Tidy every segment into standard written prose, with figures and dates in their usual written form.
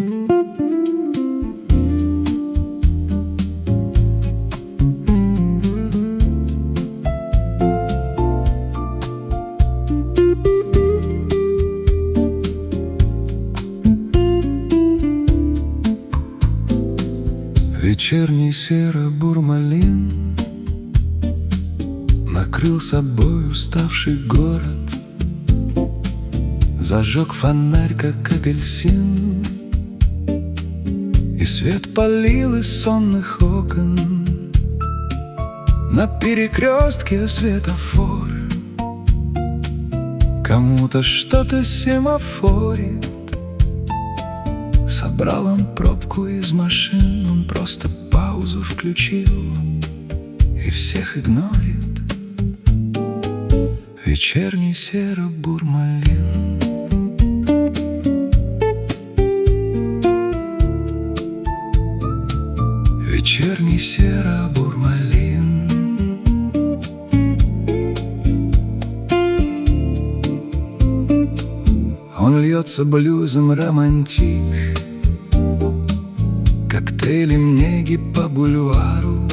Вечерний серо-бурмалин накрыл собой уставший город, зажег фонарь, как апельсин, и свет палил из сонных окон. На перекрестке светофор, кому-то что-то семафорит. Собрал он пробку из машин, он просто паузу включил и всех игнорит. Вечерний серо-бурмалин. Вечерний серо-бурмалин. Он льется блюзом романтик, коктейлем неги по бульвару,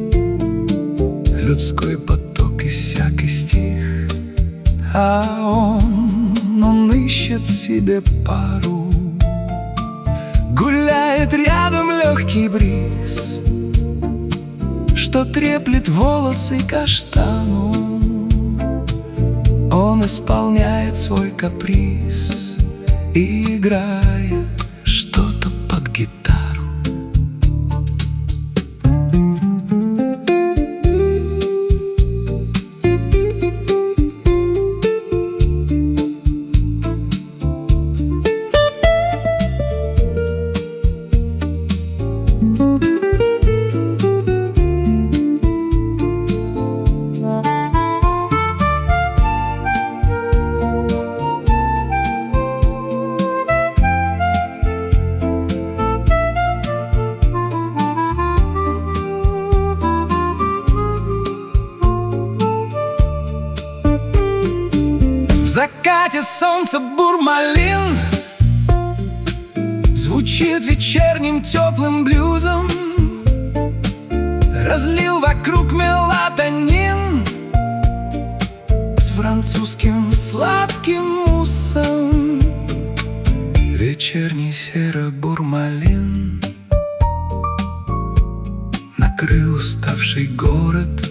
людской поток иссяк и стих, а он ищет себе пару. Гуляет рядом легкий бриз, что треплет волосы каштану. Он исполняет свой каприз, играя что-то под гитару. В закате солнца бурмалин звучит вечерним теплым блюзом, разлил вокруг мелатонин с французским сладким муссом. Вечерний серо-бурмалин накрыл уставший город,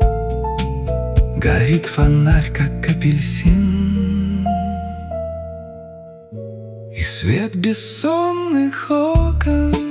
горит фонарь, как апельсин, и свет бессонных окон.